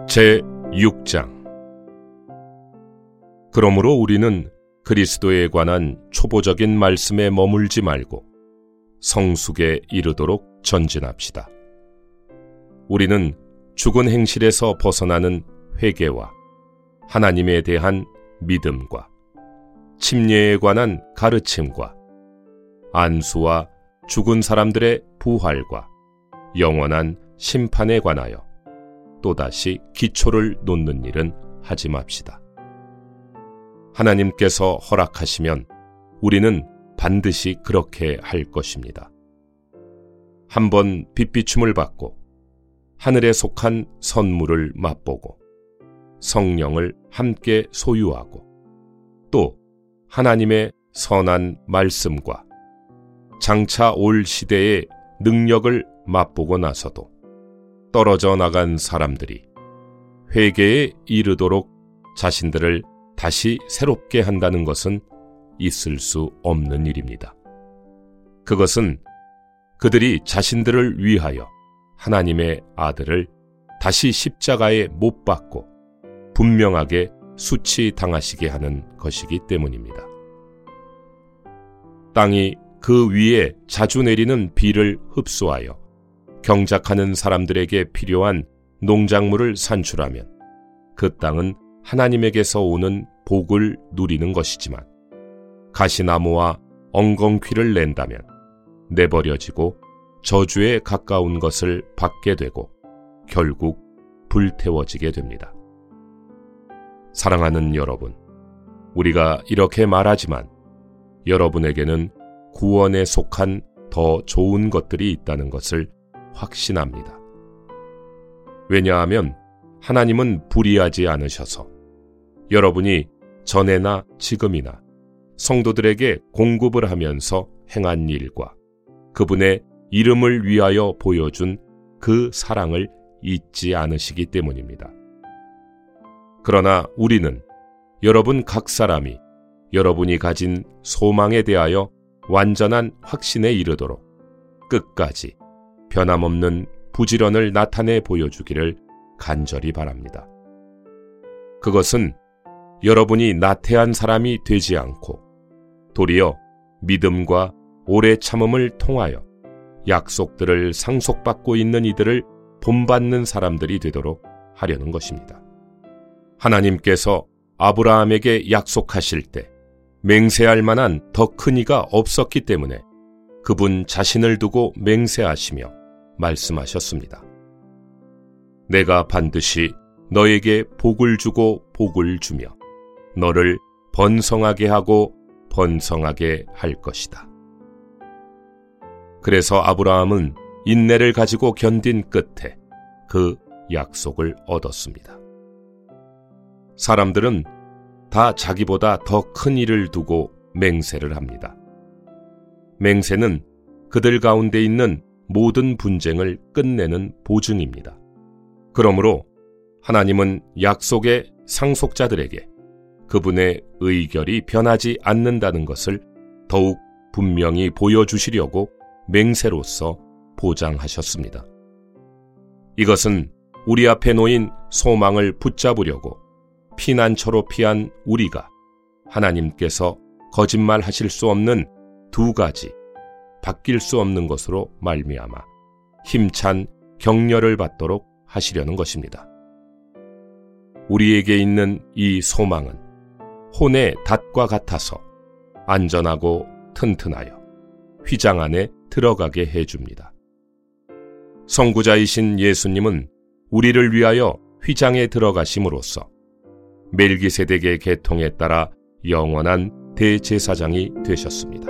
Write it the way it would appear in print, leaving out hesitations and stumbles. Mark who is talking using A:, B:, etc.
A: 제6장. 그러므로 우리는 그리스도에 관한 초보적인 말씀에 머물지 말고 성숙에 이르도록 전진합시다. 우리는 죽은 행실에서 벗어나는 회개와 하나님에 대한 믿음과 침례에 관한 가르침과 안수와 죽은 사람들의 부활과 영원한 심판에 관하여 또다시 기초를 놓는 일은 하지 맙시다. 하나님께서 허락하시면 우리는 반드시 그렇게 할 것입니다. 한번 빛비춤을 받고 하늘에 속한 선물을 맛보고 성령을 함께 소유하고 또 하나님의 선한 말씀과 장차 올 시대의 능력을 맛보고 나서도 떨어져 나간 사람들이 회개에 이르도록 자신들을 다시 새롭게 한다는 것은 있을 수 없는 일입니다. 그것은 그들이 자신들을 위하여 하나님의 아들을 다시 십자가에 못 박고 분명하게 수치당하시게 하는 것이기 때문입니다. 땅이 그 위에 자주 내리는 비를 흡수하여 경작하는 사람들에게 필요한 농작물을 산출하면 그 땅은 하나님에게서 오는 복을 누리는 것이지만 가시나무와 엉겅퀴를 낸다면 내버려지고 저주에 가까운 것을 받게 되고 결국 불태워지게 됩니다. 사랑하는 여러분, 우리가 이렇게 말하지만 여러분에게는 구원에 속한 더 좋은 것들이 있다는 것을 확신합니다. 왜냐하면 하나님은 불의하지 않으셔서 여러분이 전에나 지금이나 성도들에게 공급을 하면서 행한 일과 그분의 이름을 위하여 보여준 그 사랑을 잊지 않으시기 때문입니다. 그러나 우리는 여러분 각 사람이 여러분이 가진 소망에 대하여 완전한 확신에 이르도록 끝까지 변함없는 부지런을 나타내 보여주기를 간절히 바랍니다. 그것은 여러분이 나태한 사람이 되지 않고 도리어 믿음과 오래 참음을 통하여 약속들을 상속받고 있는 이들을 본받는 사람들이 되도록 하려는 것입니다. 하나님께서 아브라함에게 약속하실 때 맹세할 만한 더 큰 이가 없었기 때문에 그분 자신을 두고 맹세하시며 말씀하셨습니다. 내가 반드시 너에게 복을 주고 복을 주며 너를 번성하게 하고 번성하게 할 것이다. 그래서 아브라함은 인내를 가지고 견딘 끝에 그 약속을 얻었습니다. 사람들은 다 자기보다 더 큰 일을 두고 맹세를 합니다. 맹세는 그들 가운데 있는 모든 분쟁을 끝내는 보증입니다. 그러므로 하나님은 약속의 상속자들에게 그분의 의결이 변하지 않는다는 것을 더욱 분명히 보여주시려고 맹세로서 보장하셨습니다. 이것은 우리 앞에 놓인 소망을 붙잡으려고 피난처로 피한 우리가 하나님께서 거짓말하실 수 없는 두 가지 바뀔 수 없는 것으로 말미암아 힘찬 격려를 받도록 하시려는 것입니다. 우리에게 있는 이 소망은 혼의 닷과 같아서 안전하고 튼튼하여 휘장 안에 들어가게 해줍니다. 선구자이신 예수님은 우리를 위하여 휘장에 들어가심으로써 멜기세덱의 계통에 따라 영원한 대제사장이 되셨습니다.